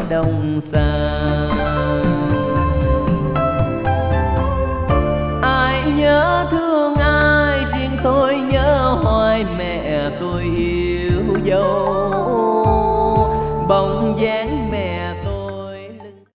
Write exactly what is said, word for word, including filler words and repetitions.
đồng xa. Ai nhớ thương ai, riêng tôi nhớ hoài mẹ tôi yêu.